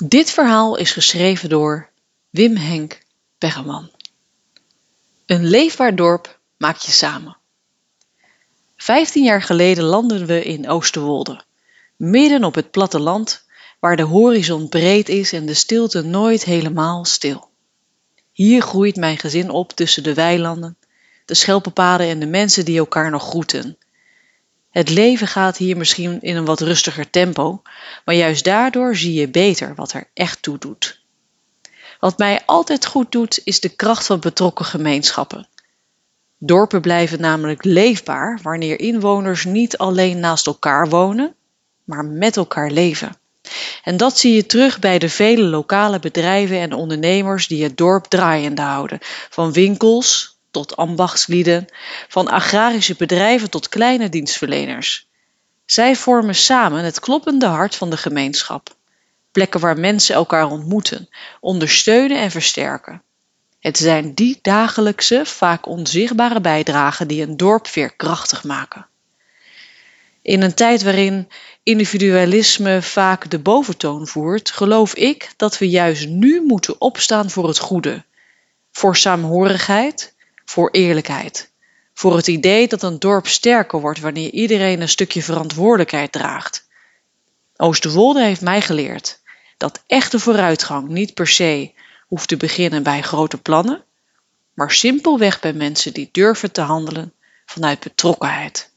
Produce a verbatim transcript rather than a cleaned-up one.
Dit verhaal is geschreven door Wim Henk Beggerman. Een leefbaar dorp maak je samen. Vijftien jaar geleden landden we in Oosterwolde, midden op het platteland waar de horizon breed is en de stilte nooit helemaal stil. Hier groeit mijn gezin op tussen de weilanden, de schelpenpaden en de mensen die elkaar nog groeten. Het leven gaat hier misschien in een wat rustiger tempo, maar juist daardoor zie je beter wat er echt toe doet. Wat mij altijd goed doet, is de kracht van betrokken gemeenschappen. Dorpen blijven namelijk leefbaar wanneer inwoners niet alleen naast elkaar wonen, maar met elkaar leven. En dat zie je terug bij de vele lokale bedrijven en ondernemers die het dorp draaiende houden, van winkels tot ambachtslieden, van agrarische bedrijven tot kleine dienstverleners. Zij vormen samen het kloppende hart van de gemeenschap. Plekken waar mensen elkaar ontmoeten, ondersteunen en versterken. Het zijn die dagelijkse, vaak onzichtbare bijdragen die een dorp veerkrachtig maken. In een tijd waarin individualisme vaak de boventoon voert, geloof ik dat we juist nu moeten opstaan voor het goede. Voor saamhorigheid, voor eerlijkheid. Voor het idee dat een dorp sterker wordt wanneer iedereen een stukje verantwoordelijkheid draagt. Oosterwolde heeft mij geleerd dat echte vooruitgang niet per se hoeft te beginnen bij grote plannen, maar simpelweg bij mensen die durven te handelen vanuit betrokkenheid.